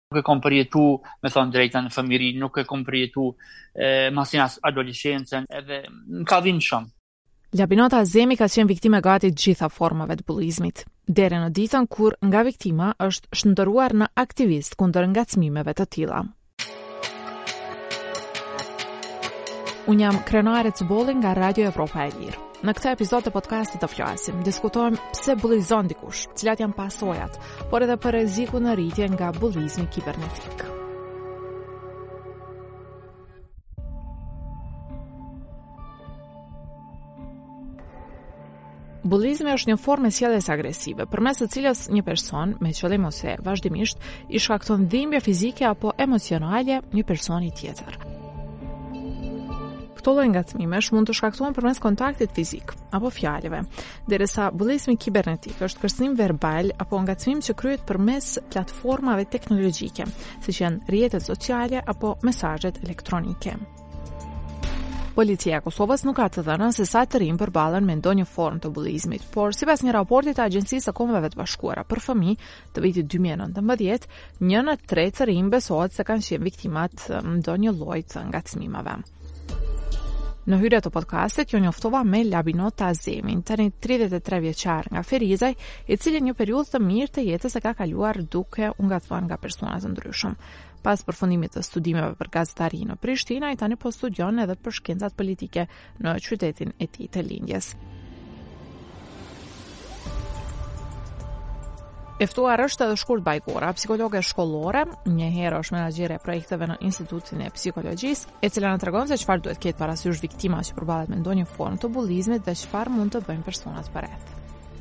e kom përjetu, me thonë drejtën në fëmijëri, nuk e kom përjetu masin adoleshencën, edhe më ka dhinë shumë. Labinota Azemi ka qenë viktime gati të gjitha formave të bullizmit, deri në ditën kur nga viktima është shndërruar në aktivist kundër ngacmimeve të tilla. Unë jam Krenare Cubolli nga Radio Evropa e Lirë. Në këtë epizod të podcastit të flasim, diskutojmë pse bullizon dikush, cilat janë pasojat, por edhe për rrezikun në rritje nga bullizmi kibernetik. Bullizmi është një formë e sjelljes agresive, përmes së cilës një person me qëllim ose vazhdimisht i shkakton dhimbje fizike apo emocionale një personi tjetër. Këto lloj ngacmimesh mund të shkaktohen përmes kontaktit fizik apo fjalëve, derisa bullizmi kibernetik është kërcënim verbal apo ngacmim që kryhet përmes platformave teknologjike, siç janë rrjetet sociale apo mesazhet elektronike. Policia e Kosovës nuk ka të dhënën se sa të rinj përballen me ndonjë formë të bullizmit, por sipas një raporti të Agjencisë së Kombeve të Bashkuara për fëmijë të vitit 2019, 1 në 3 të rinj besohet se kanë qenë viktimat ndonjë lloji të ngacmimeve. Në hyrje të podcastit, ju njoftova me Labinota Azemin, tani 33 vjeçar nga Ferizaj, i cili një periudhë të mirë të jetës e ka kaluar duke u ngacmuar nga persona të ndryshëm. Pas përfundimit të studimeve për gazetari në Prishtinë, ai tani po studion edhe për shkencat politike në qytetin e tij të lindjes. E ftuar është edhe Shkurt Bajgora, psikologe shkollore, një herë është menaxhere e projekteve në Institutin e Psikologjisë, e cila na tregon se çfarë duhet ketë parasysh viktima që përballet me ndonjë formë të bullizmit dhe çfarë mund të bëjnë personat përreth.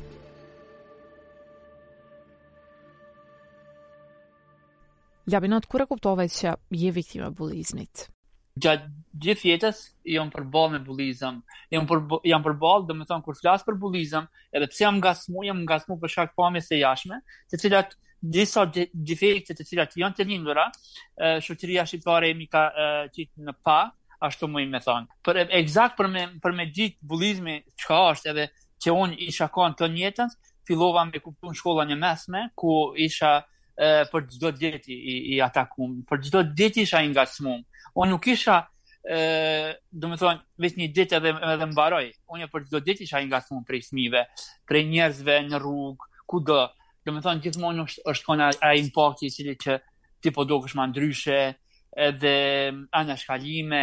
Labinot, kur e kuptove që je viktimë e bullizmit? Gjatë gjithë jetës jam përballë me bullizëm. Jam përballë, domethënë kur flas për bullizëm, edhe pse jam ngacmu për shkak pamjes së jashtme, të cilat disa defekte të cilat janë të lindura, shoqëria shqiptare mi ka qitë në pa, ashtu më thonë. Për me ditë bullizmi çka është edhe që unë isha kanë të njëjtën, fillova me kuptuar në shkollën e mesme, ku isha për çdo ditë i atakum, për çdo ditë isha i ngacmuar. Unë nuk isha, domethënë, vetë një ditë edhe mbaroj. Unë për çdo ditë isha i ngacmuar prej fëmijëve, prej njerëzve në rrugë, kudo. Domethënë gjithmonë është kanë ai impakti i cili që ti po dukesh më ndryshe, edhe anashkalime,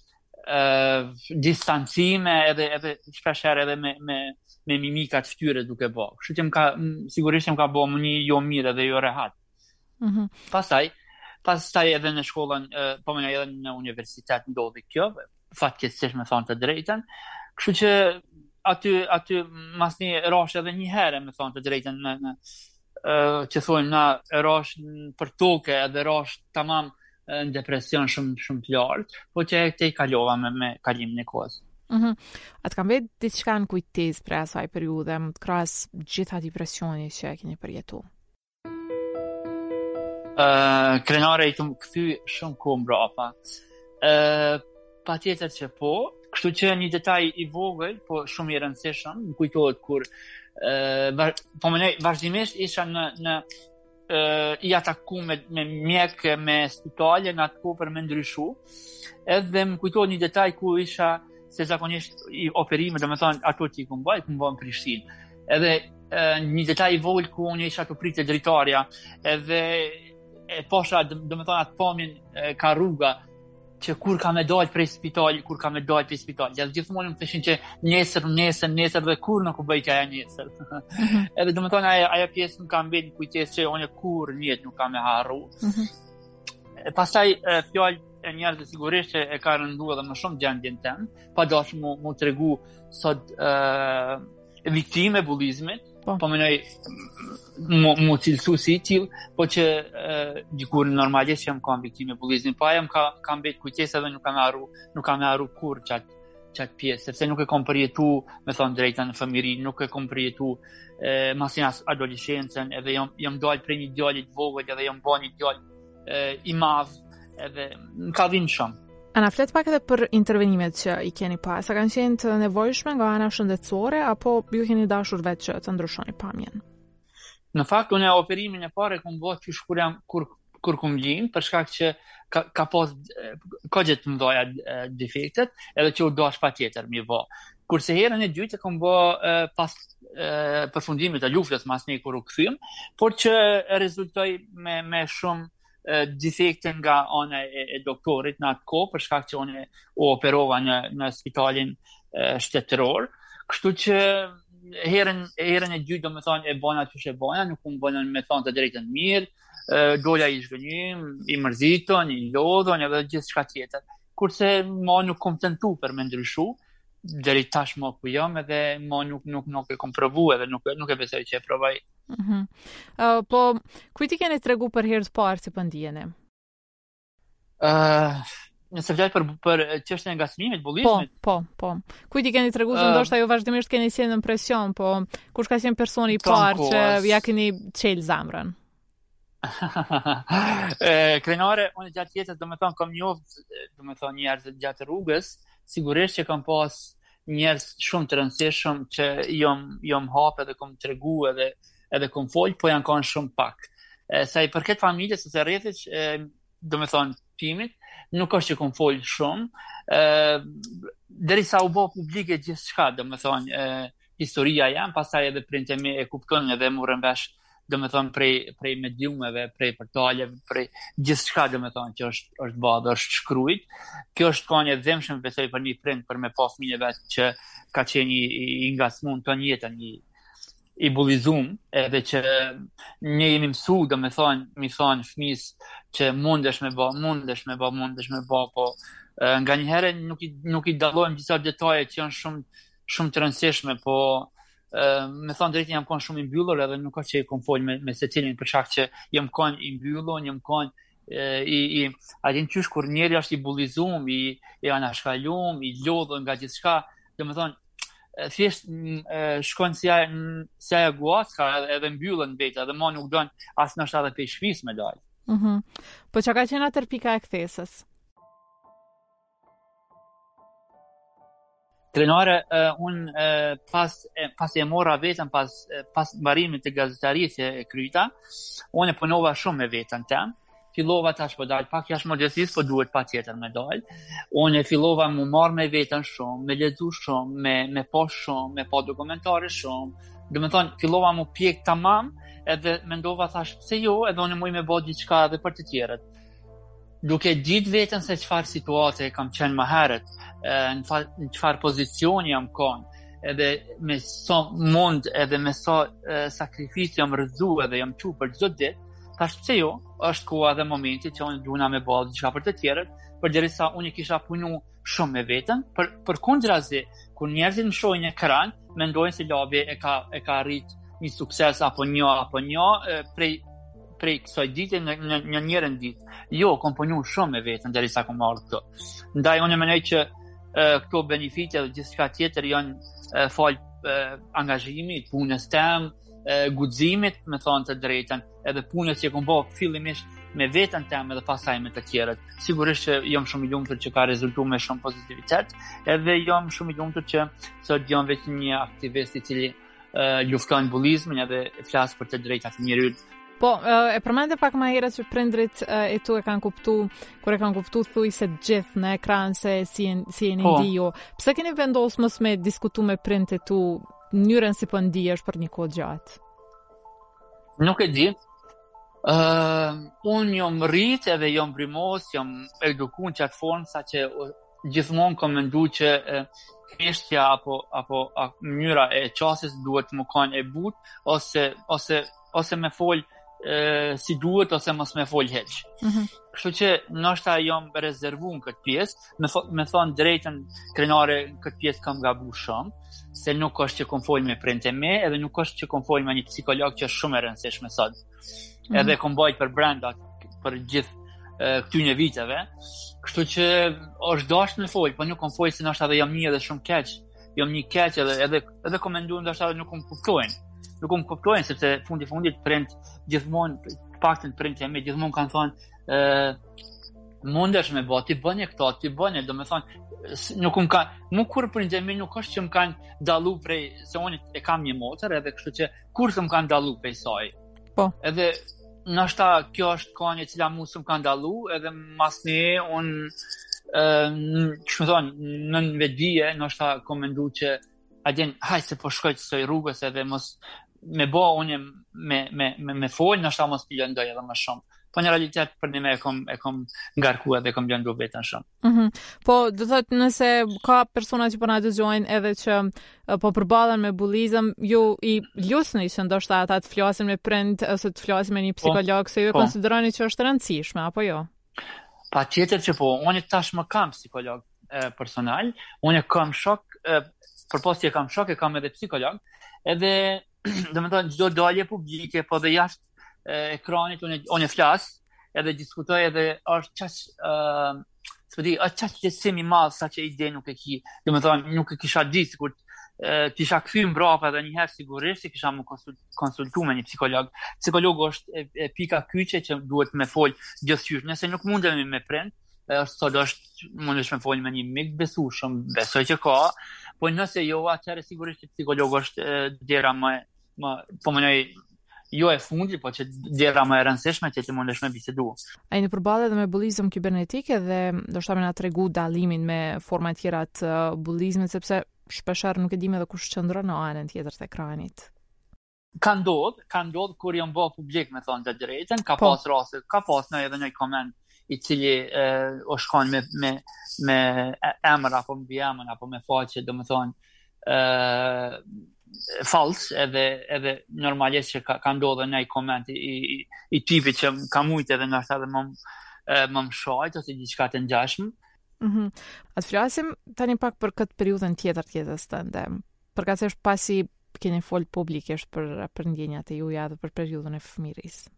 distancime, edhe shpeshherë edhe me mimika të fytyrës duke bë. Kështu që sigurisht më ka bëu një jo mirë edhe jo rehat. Pastaj edhe në shkollën, po më edhe në universitet ndodhi kjo, fatkeqësisht me thonë të drejtën. Kështu që aty masni rash edhe një herë me thonë të drejtën që thonë na rash për tokë edhe rash tamam në depresion shumë të lartë, po që te i kalova me kalimin e kohës. Atë kam vetë diçka në kujtesë për asaj periudhe, krahas gjitha depresionit që e keni përjetuar. Krenare i të më këthy shumë kohë mbrapa. Pa tjetër që po, kështu që një detaj i vogël, po shumë i rëndësishëm, më kujtohet kur vazhdimisht isha në i ataku me mjek, me spitale, në atë kohë për me ndryshu, edhe më kujtohet një detaj ku isha, se zakonisht i operime, do me thonë ato që i këmbaj në Prishtinë. Edhe një detaj i vogël ku unë isha të pritë dritarja, edhe e posha, do me thonë atë pamjen ka rruga, që kur ka me dojtë prej spitali, dhe gjithmonë më thëshin që nesër dhe kur nuk u bëjtë aja nesër. Edhe do me thonë aja pjesë nuk kam vetë në kujtesë që unë kur njëtë nuk kam me harru. Pastaj fjallë e njerëzve sigurisht që e ka rëndu edhe më shumë gjendjen tem, pa dash mu të regu sot viktime e bullizmit, po mënoj mu cilësu si til, po që dikur normalisht që jam kam viktime e bullizmit, pa jam kam betë kujtesë edhe nuk kam harru kur qatë pjesë, sepse nuk e kom përjetu, me thonë drejta në fëmijëri, nuk e kom përjetu masin adoleshencën, edhe jam dojtë prej një djallit vogël, edhe jam ba një djall i madh, edhe më ka dhinë shumë. Ana, flet pak edhe për intervenimet që i keni pas. A kanë qenë të nevojshme nga ana shëndetësore apo ju keni dashur vetë që të ndryshoni pamjen? Në fakt, unë operimin e parë kom bërë kur kur kum lind, për shkak që ka pas kogje të mëdha defektet, edhe që u dash patjetër mi vë. Kurse herën e dytë kam bë pas përfundimit të luftës mas ne kur u kthyem, por që rezultoi me shumë defekte nga ana e doktorit në atë kohë, për shkak që unë u operova në spitalin shtetëror. Kështu që herën e dytë domethënë e bona çu e bona, nuk u bënë me thënë të drejtën mirë, dola i zhgënjym, i mërzitën, i lodhën edhe gjithçka tjetër. Kurse ma nuk kom tentu për me ndryshu, deri tashmë ku jam edhe ma nuk e kom provu edhe nuk e besoj që e provoj. Po, kujt i keni tregu për herë të parë si po ndjeni? Nëse flet për çështjen e ngacmimit, bullizmit. Po. Kujt i keni tregu se ndoshta ju vazhdimisht keni qenë në presion, po kush ka qenë personi i parë që ja keni çel zemrën? Krenare, unë gjatë jetës domethënë kam njoft, domethënë njerëz gjatë rrugës, sigurisht që kam pas njerëz shumë të rëndësishëm që jom hapë edhe kam tregu edhe kam fol, po janë kanë shumë pak. Sa i përket familjes ose rrethit, domethënë timit, nuk është që kam fol shumë, derisa u bë publike gjithçka, domethënë historia jam, pastaj edhe prindë mi e kuptonin edhe morën vesh domethënë prej mediumeve, prej portaleve, prej gjithçka domethënë që është bërë, është shkruajt. Kjo është kanë e dhëmshëm besoj për një prind për me pa fëmijën e vet që ka qenë i ngacmuar tonë jetën, i bullizum, edhe që ne jemi mësuar domethënë mi thonë fëmis që mundesh me bë, po nganjëherë nuk i dallojmë disa detaje që janë shumë të rëndësishme, po me thonë drejtë jam kanë shumë i mbyllur edhe nuk ka që i kom fol me secilin për shkak që jam kanë i mbyllur, jam kanë adin qysh kur njeri është i bullizum, i anashkalum, i lodhur nga gjithçka, domethënë thjesht shkon si ajo guaska edhe mbyllen vetë, edhe ma nuk don as nështë edhe pe shpis me dal. Po çka ka qenë atë pika e kthesës? Krenare, unë pas e mora vetën, pas mbarimit të gazetarisë e kryta, unë e punova shumë me vetën tem. Fillova tash po dal pak jashtë modestisë, po duhet patjetër me dal. Unë fillova më marr me veten shumë, me lexu shumë, me pa shumë, me pa dokumentare shumë. Domethënë fillova më pjek tamam, edhe mendova thash pse jo, edhe unë muj me bë diçka edhe për të tjerët. Duke ditë vetën se çfarë situate kam qenë më herët, në çfarë pozicioni jam kanë, edhe me sa mund edhe me sa sakrificë jam rrezu edhe jam çu për çdo ditë, tash pse jo, është koha dhe momenti që unë duna me bëj diçka për të tjerët, përderisa unë kisha punu shumë me veten, përkundrazi, kur njerëzit më shohin në ekran, mendojnë se labi e ka arrit një sukses apo një prej kësaj dite në njërën ditë. Jo, kom punu shumë me vetën derisa kom marrë këto. Ndaj unë mendoj që këto benefite dhe gjithçka tjetër janë fal angazhimit, punës tem, guximit, me thonë të drejtën, edhe punës që kom bërë fillimisht me veten tem edhe pastaj me të tjerët. Sigurisht që jam shumë i lumtur që ka rezultuar me shumë pozitivitet, edhe jam shumë i lumtur që sot jam vetëm një aktivist i cili lufton bullizmin edhe flas për të drejtat e njerëzit. Po, e përmende pak më herët që prindrit e tu e kanë kuptu, kur e kanë kuptu thuj se gjithë në ekran se si jeni ndijo. Pse keni vendosur mos me diskutu me prindrit e tu mënyrën si po ndihesh për një kohë gjatë? Nuk e di. Unë jam rrit edhe jam brimos, jam edukuar në qatë formë, sa që gjithmonë kam menduar që thjeshtja apo mënyra e qasjes duhet më kanë e butë ose me fol si duhet ose mos me fol hiç. Kështu që ndoshta jam rezervuar këtë pjesë, me thonë drejtën krenare këtë pjesë kam gabu shumë, se nuk është që kom fol me prindë me, edhe nuk është që kom fol me një psikolog që është shumë e rëndësishme sot. Edhe kom bajt për brenda për gjithë këtyne viteve. Kështu që është dashur me fol, po nuk kom fol se ndoshta edhe jam një edhe shumë keq. Jam një keq edhe kom menduar ndoshta nuk kom kuptojnë. Nuk më kuptojnë, sepse fundit prind gjithmonë, paktën prindë e me gjithmonë kanë thonë mundesh me bë, ti bënje këto, ti bënje, domethënë nuk më kanë, mu kur prindë e me nuk është që më kanë dallu prej, se unë e kam një motër, edhe kështu që kur se më kanë dallu prej saj. Po. Edhe nështë kjo është kohën e cila mu s'm ka ndalu, edhe masni unë që më thonë, në vetëdije, nështë kom mendu që haj se po shkoj të soj rrugës edhe mos me bo unë me folë, nështë mos t'i lëndoj edhe më shumë. Po në realitet për një me e kom ngarku edhe kom lëndu vetën shumë. Po, do thotë nëse ka persona që po na dëgjojnë edhe që po përballen me bullizëm, ju i lusni që ndoshta ata të flasin me prind ose të flasin me një psikolog, se ju e konsideroni që është e rëndësishme, apo jo? Patjetër që po, unë tash më kam psikolog personal, unë kam shok, përposi e kam shok, e kam edhe psikolog, edhe domethënë çdo dalje publike, po dhe jashtë ekranit unë flas, edhe diskutoj, edhe është çaq lehtësim i madh sa që ide nuk e ki. Domethënë nuk e kisha ditë sikur t'isha kthy mbrapa edhe një herë sigurisht kisha më konsultu me një psikolog. Psikologu është pika kyçe që duhet me fol gjithçysh. Nëse nuk mundemi me prind, mundesh me fol me një mik besueshëm, besoj që ka, po nëse jo, atëherë sigurisht që psikologu është dera më po mënoj jo e fundi, po që dera më e rëndësishme që ti mundesh me bisedu. A jeni përballet edhe me bullizëm kibernetik dhe ndoshta më na tregu dallimin me forma tjera të bullizmit, sepse shpeshherë nuk e dim edhe kush qëndron në anën tjetër të ekranit. Ka ndodh kur jam bë publik, me thonë të drejtën, ka pas raste, ka pas edhe një koment i cili o shkon me emër apo mbi emër apo me faqe, domethënë fals, edhe normalisht që ka ndodhur një koment i tipit që ka mujt edhe ndoshta edhe më shajt ose diçka të ngjashme. Atë flasim tani pak për këtë periudhën tjetër të jetës tënde. Përkatësisht pasi keni fol publikisht për ndjenjat e juaja dhe për periudhën e fëmijërisë.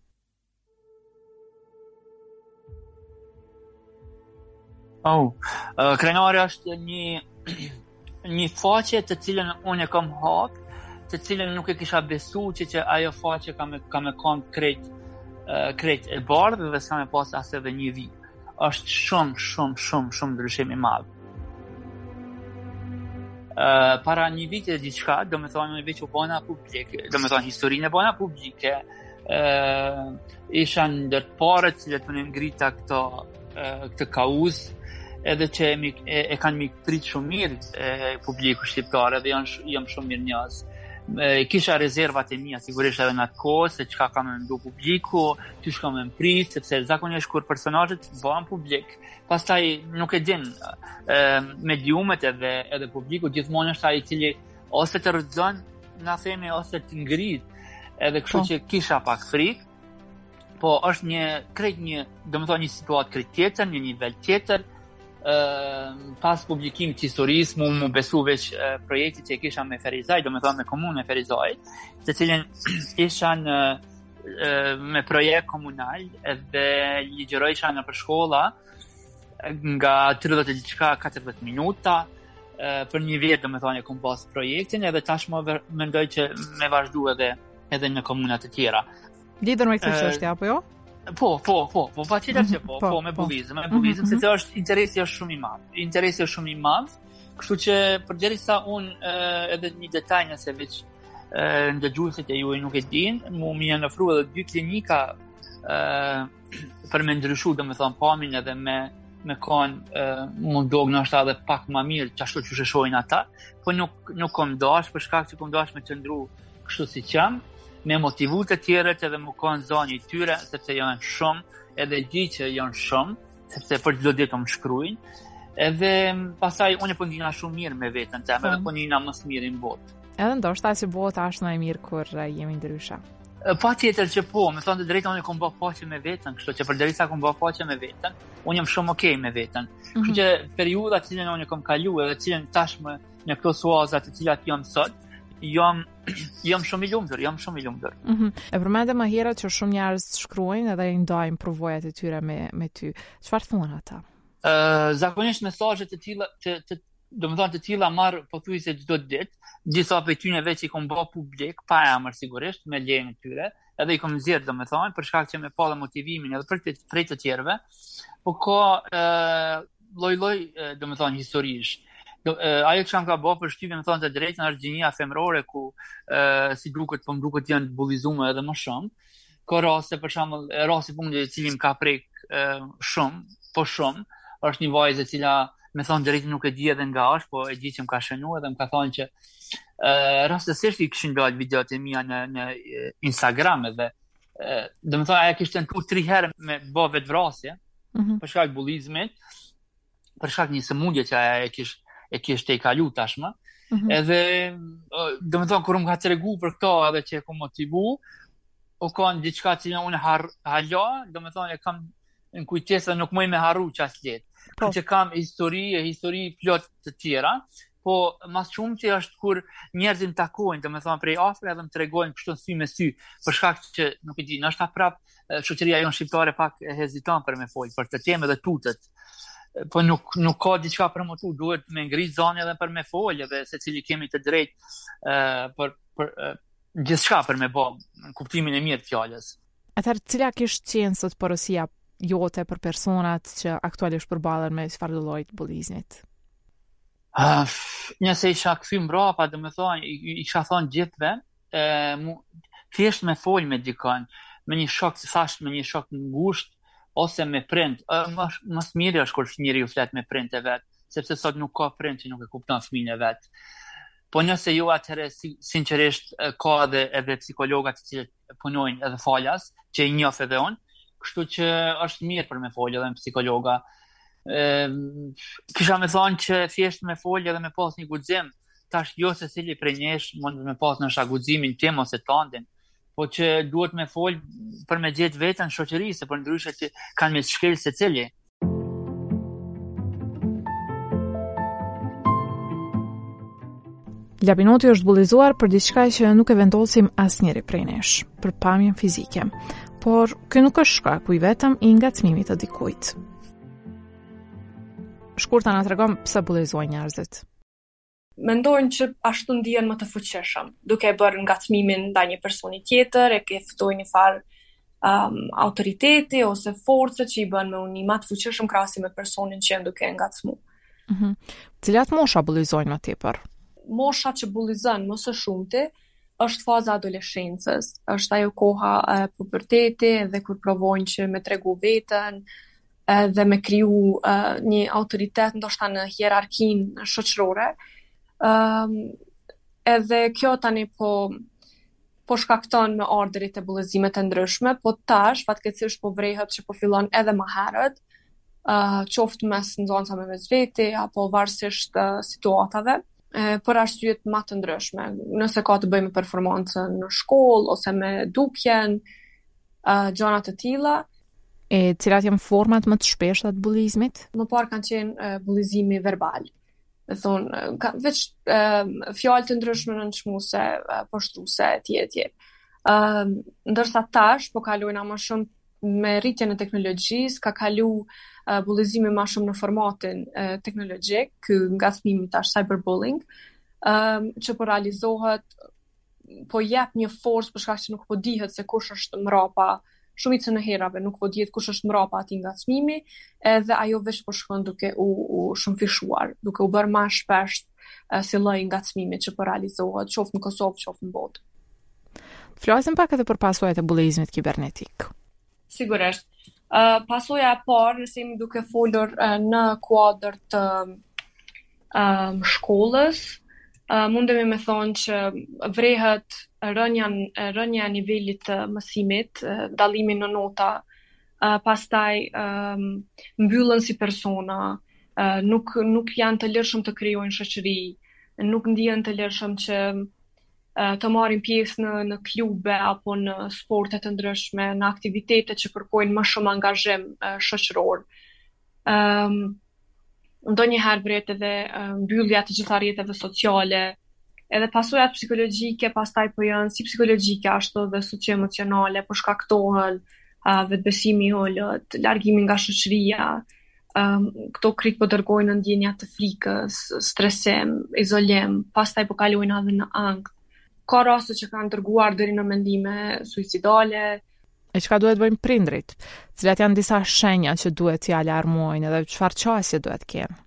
Krenari është një faqe të cilën unë e kam hap, të cilën nuk e kisha besu që ajo faqe ka me konë krejt e bardhë dhe s'ka me pas as edhe një vit. Është shumë ndryshim i madh. Para një vit e diçka, domethënë veç u bëna publike, domethënë historinë e bëna publike, isha ndër të parët që të ngrita këtë kauzë, edhe që e kanë mikprit shumë mirë publiku shqiptar, edhe jam shumë mirë njës. Kisha rezervat e mia sigurisht edhe në atë kohë se çka kam mendu publiku, çish kam prit, sepse zakonisht kur personazhet bëhen publik, pastaj nuk e din mediumet edhe publiku gjithmonë është ai i cili ose të rrëzon, na themi, ose të ngrit, edhe kështu që kisha pak frikë, po është domethënë një situatë krejt tjetër, një nivel tjetër. Pas publikimit të historisë mu besu veç projektit që e kisha me Ferizaj, domethënë me komunën e Ferizaj, të cilën isha me projekt komunal edhe ligjërojsha në për shkolla nga 30 minuta për një vit, domethënë e kom pas projektin, edhe tashmë mendoj që me vazhdu edhe në komuna të tjera. Lidhur me këtë çështje apo jo? Po, patjetër që po, me bullizëm, sepse është interesi është shumë i madh. Kështu që përderisa unë edhe një detaj nëse veç ndëgjuesit e juaj nuk e din, më janë ofruar edhe 2 klinika për me ndryshu, domethënë pamin edhe me kanë mundog ndoshta edhe pak më mirë çashtu që shohin ata, po nuk kam dash për shkak që kam dash me qëndru kështu siç jam, me motivu të tjerët edhe më kanë zonjë i tyre, sepse janë shumë, edhe di që janë shumë, sepse për çdo ditë më shkruajnë, edhe pastaj unë po ndihna shumë mirë me veten time, edhe po ndihna më së miri në botë. Edhe ndoshta si bota është më e mirë kur jemi ndryshe. Patjetër që po, me thënë të drejtën unë kam bërë paqe me veten, kështu që përderisa kam bërë paqe me veten, unë jam shumë okay me veten. Kështu që periudha që unë kam kaluar edhe që tashmë në këto suaza të cilat jam sot, jam shumë i lumtur. E përmendëm më herët që shumë njerëz shkruajnë edhe i ndajnë provojat e tyre me ty. Çfarë thonë ata? Zakonisht mesazhe të tilla domethënë të tilla marr pothuajse çdo ditë, disa prej tyre veç i kam bë publik pa emër sigurisht, me lejen e tyre, edhe i kam nxjerr domethënë për shkak që më pa motivimin edhe për të tjerëve, po ka lloj domethënë historish. Ajo që ka bërë për shtypje, më thonë të drejtën, është gjinia femrore ku si duket janë bullizuar edhe më shumë. ka raste, për shembull, rasti i fundit i cili më ka prek shumë, është një vajzë e cila me thonë drejtë nuk e di edhe nga është, po e di që më ka shënuar dhe më ka thonë që rastësisht i kishin dalë videot e mia në Instagram dhe do të thonë ajo kishte tentuar 3 herë me bë vetvrasje për shkak bullizmit, për shkak një sëmundje që ajo e kishte i kalu tashmë. Edhe do të thonë kur më ka tregu për këto edhe që e kam motivu, o kanë diçka që unë hala, do të thonë e kam në kujtesë nuk më me harru çast let. Po që kam histori plot të tjera, po mas shumë që është kur njerëzit takojnë, do të thonë prej afër edhe më tregojnë kështu sy me sy, për shkak që nuk e di, ndoshta prap shoqëria jonë shqiptare pak heziton për me folë për këtë temë dhe tutet. Po nuk ka diçka për më tu, duhet me ngrit zonë edhe për me folë edhe secili kemi të drejtë për gjithçka për me bë, në kuptimin e mirë të fjalës. Atëherë cila kishte qenë sot porosia jote për personat që aktualisht përballen me çfarëdo lloj bullizmit? Nëse isha kthy mbrapa, do të thonë, isha thonë gjithve, thjesht me fol me dikon, me një shok, thash me një shok ngushtë ose me prind. Më mirë është kur njeriu flet me prind e vet, sepse sot nuk ka prind që nuk e kupton fëmijën e vet. Po nëse jo atëherë sinqerisht ka edhe psikologat që punojnë edhe falas, që i njoh edhe unë, kështu që është mirë për me folë edhe me psikologa. Kisha me thonë që thjesht me folë edhe me pas një guxim, tash jo se cili prej nesh mund me pas në guximin tim ose tandin, po që duhet me folë për me gjetë vetën shoqërisë, për ndryshe që kanë me shkel secili. Lapinoti është bullizuar për diçka që nuk e vendosim asnjëri prej nesh, për pamjen fizike. Por kjo nuk është shkaku i vetëm i ngacmimit të dikujt. Shkurta na tregon pse bullizojnë njerëzit. Mendojnë që ashtu ndihen më të fuqishëm, duke bërë ngacmimin ndaj një personi tjetër, e ke ftojnë një farë autoriteti ose forcë që i bën me unë më të fuqishëm krahasim me personin që janë duke ngacmu. Cilat mosha bullizojnë më tepër? Mosha që bullizon më së shumti është faza adoleshencës, është ajo koha e puberteti dhe kur provojnë që me tregu veten dhe me kriju një autoritet ndoshta në hierarkinë shoqërore. Edhe kjo tani po shkakton me ardhurit e bullizime të ndryshme, po tash fatkeqësisht po vrehet që po fillon edhe më herët, qoftë mes nxënësave me veti apo varësisht situatave. Për arsyet më të ndryshme, nëse ka të bëjë me performancën në shkollë ose me dukjen, gjëra të tilla. E cilat janë format më të shpeshta të bullizmit? Më parë kanë qenë bullizimi verbal. Do thonë, veç fjalë të ndryshme nënçmuese, poshtruese etj. Ndërsa tash po kalojnë më shumë me rritjen e teknologjisë, ka kalu bullizimi më shumë në formatin teknologjik, ky ngacmimi tash cyberbullying, që po realizohet, po jep një forcë për shkak që nuk po dihet se kush është mbrapa, shumicën e herave nuk po dihet kush është mbrapa atij ngacmimi, edhe ajo veç po shkon duke u shumëfishuar, duke u bërë më shpesh si lloj ngacmimi që po realizohet, qoftë në Kosovë, qoftë në botë. Flasim pak edhe për pasojat e bullizmit kibernetik. Sigurisht. Pasoja e parë, nëse jemi duke folur në kuadër të shkollës, mundemi me thonë që vrehet rënja e nivelit të mësimit, dallimi në nota, pastaj mbyllen si persona, nuk janë të lirshëm të krijojnë shoqëri, nuk ndihen të lirshëm që të marrin pjesë në klube apo në sporte të ndryshme, në aktivitete që kërkojnë më shumë angazhim shoqëror. Ndonjëherë vret edhe mbyllja të gjitha rrjeteve sociale, edhe pasojat psikologjike pastaj po janë si psikologjike ashtu dhe socio-emocionale, po shkaktohen vetbesimi i ulët, largimi nga shoqëria, këto krik po dërgojnë në ndjenja të frikës, stresim, izolim, pastaj po kalojnë edhe në ankth. Ka raste që kanë dërguar deri në mendime suicidale. E çka duhet bëjmë prindrit? Cilat janë disa shenja që duhet t'i alarmojnë edhe çfarë qasje duhet kenë?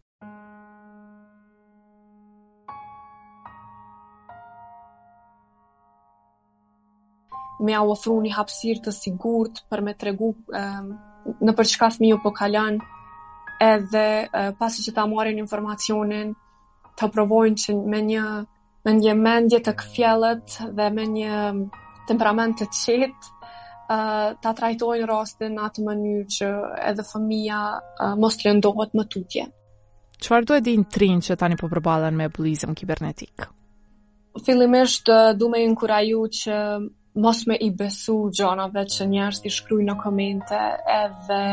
me au ofru një hapësirë të sigurt për me tregu në për çka fëmiu po kalon, edhe pasi që ta marrin informacionin, të provojnë që me një mendje të kthjellët dhe me një temperament të qetë, ta trajtojnë rastin në atë mënyrë që edhe fëmia mos të lëndohet më tutje. Çfarë do e dinë trinj që tani po përballen me bullizëm kibernetik? Fillimisht du me inkuraju që mos me i besu gjanave që njerëzit i shkruajnë në komente, edhe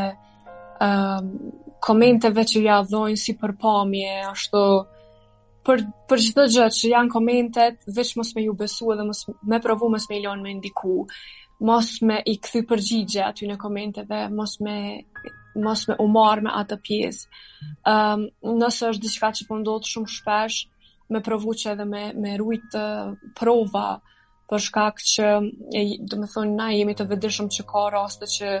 komenteve që ja dhojnë si përpamje, ashtu për çdo gjë që janë komentet, veç mos me ju besu edhe mos me provu mos me i lënë me ndiku, mos me i kthy përgjigje aty në komenteve, mos me u marr me atë pjesë. Nëse është diçka që po ndodh shumë shpesh, me provu që edhe me rujt prova, për shkak që domethënë na jemi të vetëdijshëm që ka raste që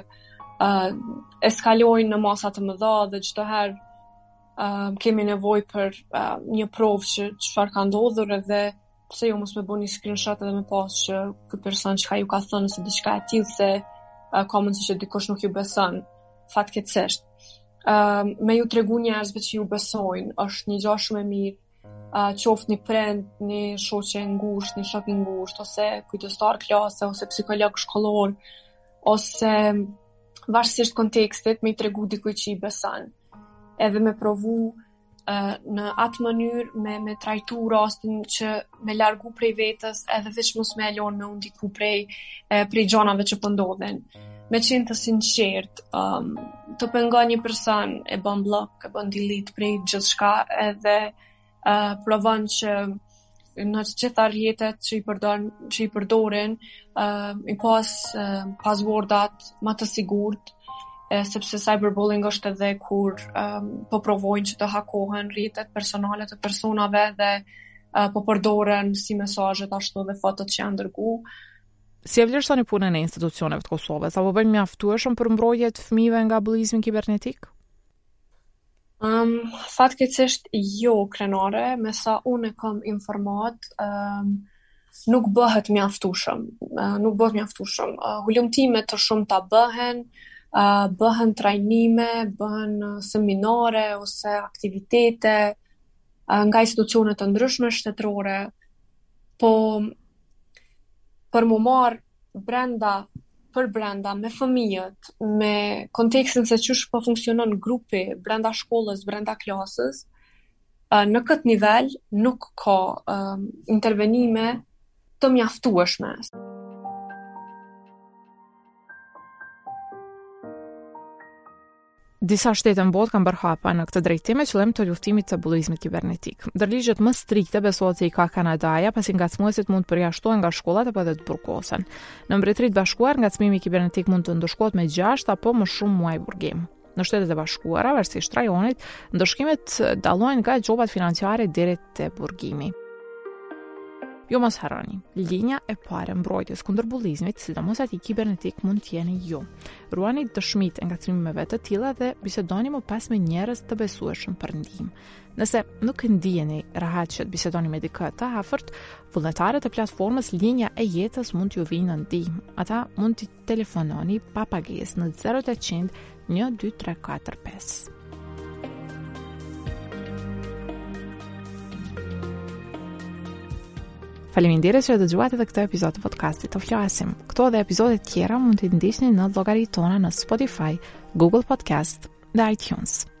eskalojnë në masa të mëdha dhe çdo herë kemi nevojë për një provë që çfarë ka ndodhur, edhe pse jo mos me bëni screenshot edhe me pas që ky person çka ju ka thënë se diçka e tillë, se ka mundësi që dikush nuk ju beson fatkeqësisht. Me ju tregu njerëzve që ju besojnë është një gjë shumë e mirë. Qoftë një prend, një shoqe ngushtë, një shok i ngushtë, ose kujdestar klase, ose psikolog shkollor, ose varësisht kontekstit, me i tregu dikujt që i beson. Edhe me provu në atë mënyrë me trajtu rastin që me largu prej vetës, edhe veç mos me lënë me u ndiku prej gjanave që po ndodhen. Me qenë të sinqert, të pengon një person, e bën blok, e bën delete prej gjithçka, edhe provon që në gjitha rrjetet që i përdoren, i pas passwordat më të sigurt, sepse cyberbullying është edhe kur po provojnë që të hakohen rrjetet personale të personave dhe po përdoren si mesazhet ashtu dhe fotot që janë dërgu. Si e vlerësoni punën e institucioneve të Kosovës? Apo bëjnë mjaftueshëm për mbrojtje të fëmijëve nga bullizmi kibernetik? Fatkeqësisht jo, krenare, me sa unë kam informat, nuk bëhet mjaftueshëm. Hulumtime të shumta bëhen trajnime, bëhen seminare ose aktivitete nga institucione të ndryshme shtetërore, po për mu marr brenda me fëmijët, me kontekstin se çysh po funksionon grupi brenda shkollës, brenda klasës, në këtë nivel nuk ka intervenime të mjaftueshme. Disa shtete në botë kanë bërë hapa në këtë drejtim me qëllim të luftimit të bullizmit kibernetik. Ndër ligjet më strikte besohet se i ka Kanadaja, pasi ngacmuesit mund të përjashtohen nga shkollat apo edhe të burkosen. Në Mbretërinë e Bashkuar, ngacmimi kibernetik mund të ndëshkohet me 6 apo më shumë muaj burgim. Në Shtetet e Bashkuara, varësisht rajonit, ndëshkimet dallojnë nga gjobat financiare deri te burgimi. Jo mos harroni, linja e parë mbrojtjes kundër bullizmit, sidomos atij kibernetik, mund të jeni ju. Ruani dëshmitë e ngacmimeve të tilla dhe bisedoni më pas me njerëz të besueshëm për ndihmë. Nëse nuk ndiheni rahat që të bisedoni me dikë të afërt, vullnetarët e platformës Linja e Jetës mund t'ju vinë në ndihmë. Ata mund t'i telefononi pa pagesë në 0800 12345. Faleminderit që dëgjuat edhe këtë episod të podcastit Të Flasim. Këto dhe episodet tjera mund t'i ndiqni në llogaritë tona në Spotify, Google Podcast dhe iTunes.